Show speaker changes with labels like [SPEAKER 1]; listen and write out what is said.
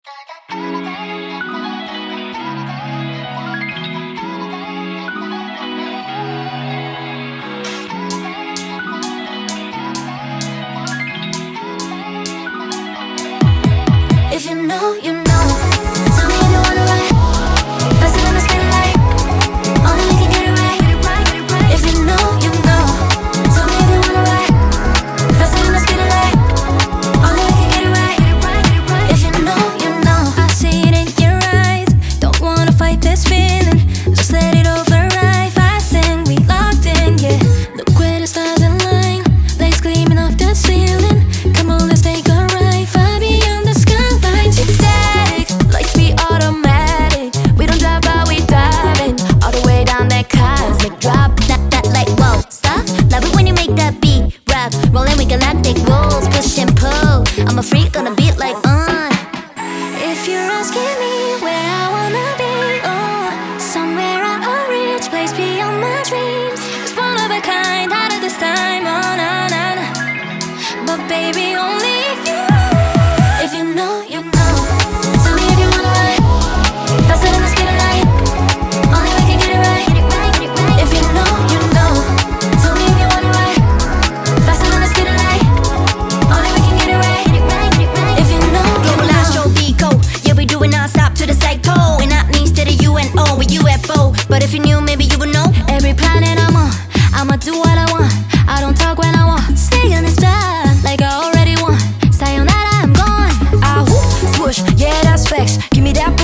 [SPEAKER 1] If you know, you know. Tell me if you wanna ride faster than the speed of light. Only we can get it right. If you know, you know. Tell me if you wanna ride faster than the speed of light. Only we can get it right. If you know, you know. I see it in your eyes. Don't wanna fight this feeling. Just let it override. Fast and we locked in, yeah. Look where the stars align. Lights gleaming off the ceiling. Come on, let's take a ride. Far beyond the skylines. Static, lights be automatic. We don't drive by, we diving all the way down that cosmic drop. That like whoa, stop. Love it when you make that beat rock. Rolling with galactic rules, push and pull. I'm a freak on a beat like If you're asking me where I wanna be, somewhere out of reach, place beyond my dreams. It's one of a kind, out of this time, nah. But baby, only if you know, you know. Tell me if you wanna ride faster than the speed of light. Only we can get it right. If you know, you know. Tell me if you wanna ride faster than the speed of light. Only we can get it right. If you know,
[SPEAKER 2] Global Astro Vico, yeah, we do it non-stop to the psycho. And that means to the UNO, we UFO. But if you knew, maybe you would know.
[SPEAKER 1] every planet I'm on, I'ma do what I want. I don't talk when I want. Stay on this path like I already won. Sayonara, I'm gone.
[SPEAKER 2] Ah, whoop, swoosh, yeah, that's facts. Give me that